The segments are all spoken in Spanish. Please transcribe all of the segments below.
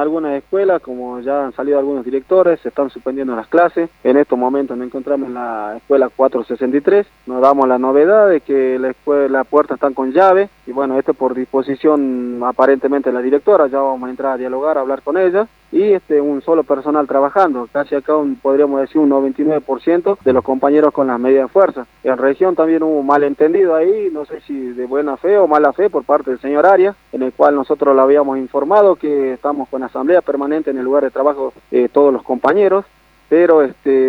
algunas escuelas, como ya han salido algunos directores, se están suspendiendo las clases. En estos momentos nos encontramos en la escuela 463. Nos damos la novedad de que las puertas están con llave, y bueno, esto por disposición aparentemente de la directora. Ya vamos a entrar a dialogar, a hablar con ella, y un solo personal trabajando, casi acá podríamos decir un 99% de los compañeros con las medidas de fuerza. En región también hubo un malentendido ahí, no sé si de buena fe o mala fe por parte del señor Arias, en el cual nosotros le habíamos informado que estamos con asamblea permanente en el lugar de trabajo de todos los compañeros, pero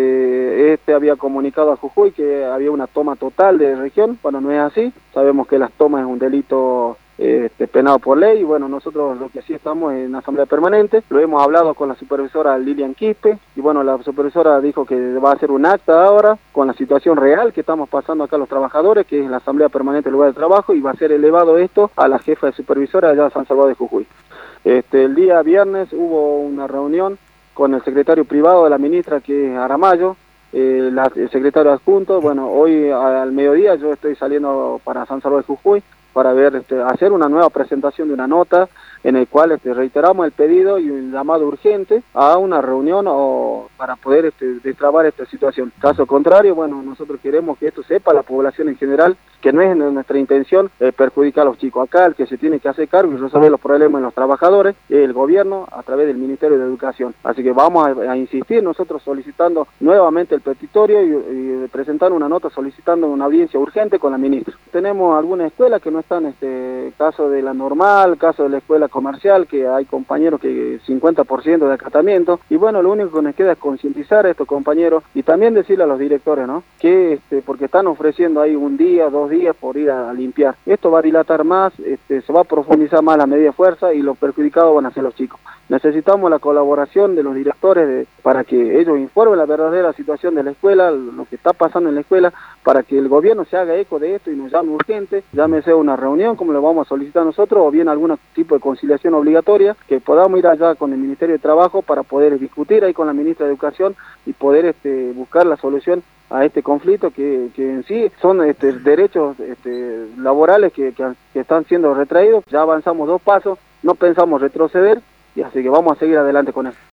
había comunicado a Jujuy que había una toma total de región. Bueno, no es así, sabemos que las tomas es un delito penado por ley, y bueno, nosotros lo que sí estamos en asamblea permanente. Lo hemos hablado con la supervisora Lilian Quispe, y bueno, la supervisora dijo que va a hacer un acta ahora con la situación real que estamos pasando acá los trabajadores, que es la asamblea permanente del lugar de trabajo, y va a ser elevado esto a la jefa de supervisora allá de San Salvador de Jujuy. El día viernes hubo una reunión con el secretario privado de la ministra, que es Aramayo, el secretario adjunto. Bueno, hoy al mediodía yo estoy saliendo para San Salvador de Jujuy para ver, hacer una nueva presentación de una nota en el cual reiteramos el pedido y un llamado urgente a una reunión para poder destrabar esta situación. Caso contrario, bueno, nosotros queremos que esto sepa la población en general, que no es nuestra intención perjudicar a los chicos. Acá el que se tiene que hacer cargo y resolver los problemas de los trabajadores es el gobierno a través del Ministerio de Educación. Así que vamos a insistir nosotros solicitando nuevamente el petitorio y presentar una nota solicitando una audiencia urgente con la ministra. Tenemos algunas escuelas que no están, caso de la normal, caso de la escuela comercial, que hay compañeros que 50% de acatamiento, y bueno, lo único que nos queda es concientizar a estos compañeros y también decirle a los directores, ¿no?, que porque están ofreciendo ahí un día, 2 días por ir a limpiar. Esto va a dilatar más, se va a profundizar más la medida de fuerza, y los perjudicados van a ser los chicos. Necesitamos la colaboración de los directores para que ellos informen la verdadera situación de la escuela, lo que está pasando en la escuela, para que el gobierno se haga eco de esto y nos llame urgente, llámese una reunión como lo vamos a solicitar nosotros, o bien algún tipo de conciliación obligatoria, que podamos ir allá con el Ministerio de Trabajo para poder discutir ahí con la ministra de Educación y poder buscar la solución a este conflicto que en sí son derechos laborales que están siendo retraídos. Ya avanzamos 2 pasos, no pensamos retroceder, y así que vamos a seguir adelante con eso.